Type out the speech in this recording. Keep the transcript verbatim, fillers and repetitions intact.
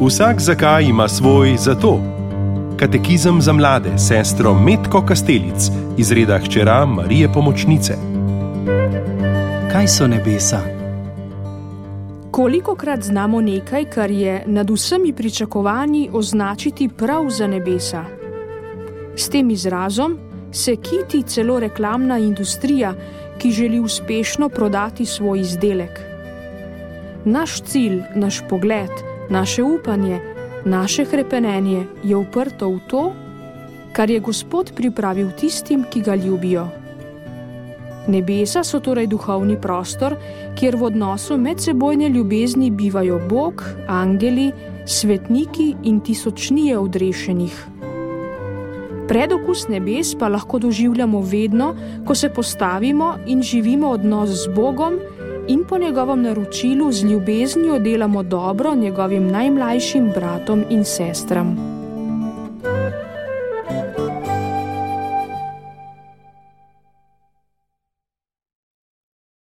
Vsak zakaj ima svoj zato. Katekizem za mlade, sestro Metko Kastelic, iz reda hčera Marije Pomočnice. Kaj so nebesa? Kolikokrat znamo nekaj, kar je nad vsemi pričakovanji označiti prav za nebesa? S tem izrazom se kiti celo reklamna industrija, ki želi uspešno prodati svoj izdelek. Naš cilj, naš pogled, naše upanje, naše hrepenenje je uprto v to, kar je Gospod pripravil tistim, ki ga ljubijo. Nebesa so torej duhovni prostor, kjer v odnosu medsebojne ljubezni bivajo Bog, angeli, svetniki in tisočnije odrešenih. Predokus nebes pa lahko doživljamo vedno, ko se postavimo in živimo odnos z Bogom in po njegovem naročilu z ljubeznijo delamo dobro njegovim najmlajšim bratom in sestram.